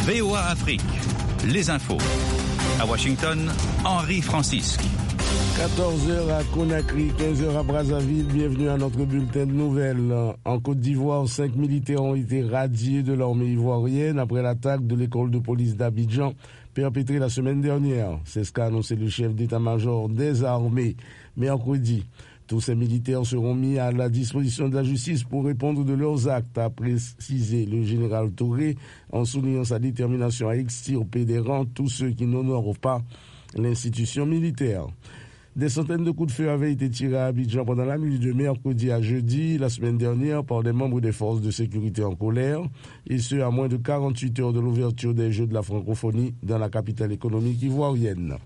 VOA Afrique, les infos. À Washington, Henri Francisque. 14h à Conakry, 15h à Brazzaville. Bienvenue à notre bulletin de nouvelles. En Côte d'Ivoire, 5 militaires ont été radiés de l'armée ivoirienne après l'attaque de l'école de police d'Abidjan perpétrée la semaine dernière. C'est ce qu'a annoncé le chef d'état-major des armées mercredi. Tous ces militaires seront mis à la disposition de la justice pour répondre de leurs actes, a précisé le général Touré, en soulignant sa détermination à extirper des rangs tous ceux qui n'honorent pas l'institution militaire. Des centaines de coups de feu avaient été tirés à Abidjan pendant la nuit de mercredi à jeudi, la semaine dernière, par des membres des forces de sécurité en colère, et ce à moins de 48 heures de l'ouverture des Jeux de la francophonie dans la capitale économique ivoirienne.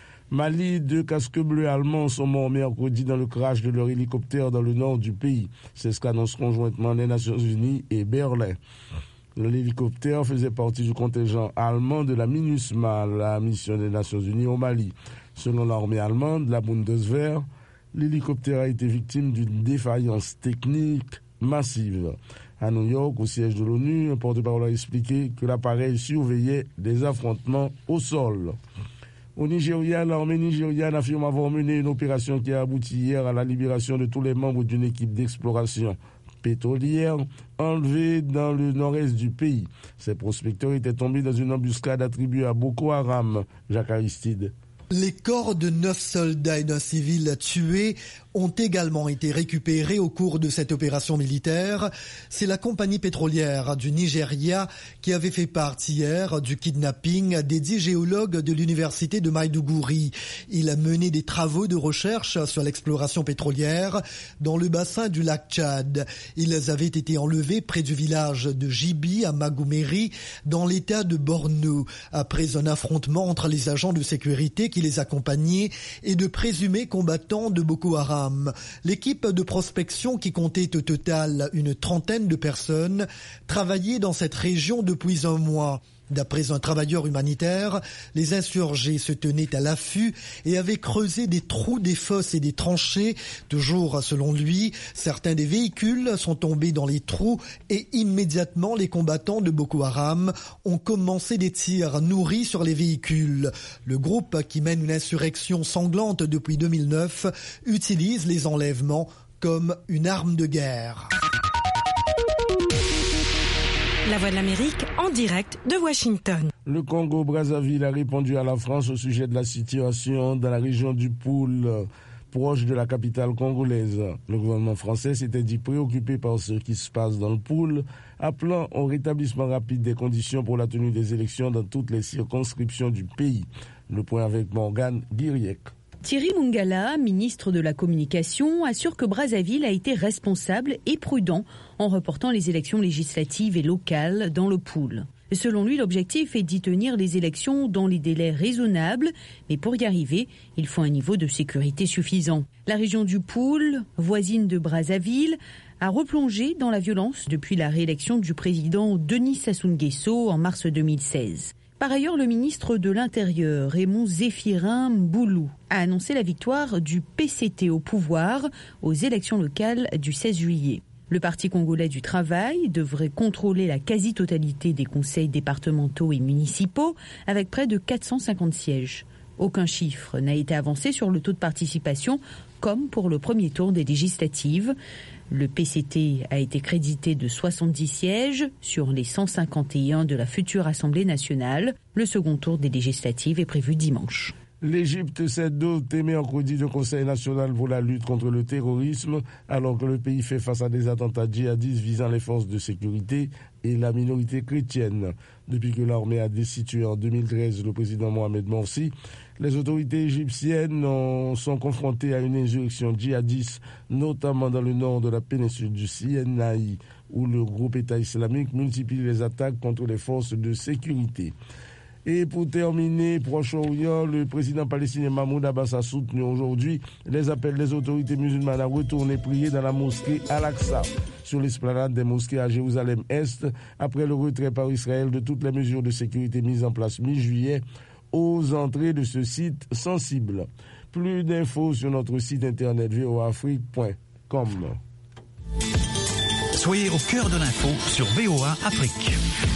Mali, 2 casques bleus allemands sont morts mercredi dans le crash de leur hélicoptère dans le nord du pays. C'est ce qu'annoncent conjointement les Nations Unies et Berlin. L'hélicoptère faisait partie du contingent allemand de la MINUSMA, la mission des Nations Unies au Mali. Selon l'armée allemande, la Bundeswehr, l'hélicoptère a été victime d'une défaillance technique massive. À New York, au siège de l'ONU, un porte-parole a expliqué que l'appareil surveillait des affrontements au sol. Au Nigeria, l'armée nigériane affirme avoir mené une opération qui a abouti hier à la libération de tous les membres d'une équipe d'exploration pétrolière enlevée dans le nord-est du pays. Ces prospecteurs étaient tombés dans une embuscade attribuée à Boko Haram. Jacques Aristide. Les corps de 9 soldats et d'un civil tués ont également été récupérés au cours de cette opération militaire. C'est la compagnie pétrolière du Nigeria qui avait fait part hier du kidnapping des 10 géologues de l'université de Maiduguri. Il a mené des travaux de recherche sur l'exploration pétrolière dans le bassin du lac Tchad. Ils avaient été enlevés près du village de Jibi à Magumeri dans l'état de Borno après un affrontement entre les agents de sécurité qui les accompagnaient et de présumés combattants de Boko Haram. L'équipe de prospection, qui comptait au total une 30aine de personnes, travaillait dans cette région depuis un mois. D'après un travailleur humanitaire, les insurgés se tenaient à l'affût et avaient creusé des trous, des fosses et des tranchées. Toujours selon lui, certains des véhicules sont tombés dans les trous et immédiatement les combattants de Boko Haram ont commencé des tirs nourris sur les véhicules. Le groupe, qui mène une insurrection sanglante depuis 2009, utilise les enlèvements comme une arme de guerre. La Voix de l'Amérique en direct de Washington. Le Congo-Brazzaville a répondu à la France au sujet de la situation dans la région du Poul, proche de la capitale congolaise. Le gouvernement français s'était dit préoccupé par ce qui se passe dans le Poul, appelant au rétablissement rapide des conditions pour la tenue des élections dans toutes les circonscriptions du pays. Le point avec Morgane Guiriec. Thierry Mungala, ministre de la Communication, assure que Brazzaville a été responsable et prudent en reportant les élections législatives et locales dans le Poul. Selon lui, l'objectif est d'y tenir les élections dans les délais raisonnables, mais pour y arriver, il faut un niveau de sécurité suffisant. La région du Poul, voisine de Brazzaville, a replongé dans la violence depuis la réélection du président Denis Sassou Nguesso en mars 2016. Par ailleurs, le ministre de l'Intérieur, Raymond Zéphirin Mboulou, a annoncé la victoire du PCT au pouvoir aux élections locales du 16 juillet. Le Parti congolais du travail devrait contrôler la quasi-totalité des conseils départementaux et municipaux avec près de 450 sièges. Aucun chiffre n'a été avancé sur le taux de participation, comme pour le premier tour des législatives. Le PCT a été crédité de 70 sièges sur les 151 de la future Assemblée nationale. Le second tour des législatives est prévu dimanche. L'Égypte s'est dotée mercredi d'un Conseil national pour la lutte contre le terrorisme, alors que le pays fait face à des attentats djihadistes visant les forces de sécurité et la minorité chrétienne. Depuis que l'armée a destitué en 2013 le président Mohamed Morsi, les autorités égyptiennes sont confrontées à une insurrection djihadiste, notamment dans le nord de la péninsule du Sinaï, où le groupe État islamique multiplie les attaques contre les forces de sécurité. Et pour terminer, Proche-Orient, le président palestinien Mahmoud Abbas a soutenu aujourd'hui les appels des autorités musulmanes à retourner prier dans la mosquée Al-Aqsa, sur l'esplanade des mosquées à Jérusalem-Est, après le retrait par Israël de toutes les mesures de sécurité mises en place mi-juillet aux entrées de ce site sensible. Plus d'infos sur notre site internet voaafrique.com. Soyez au cœur de l'info sur VOA Afrique.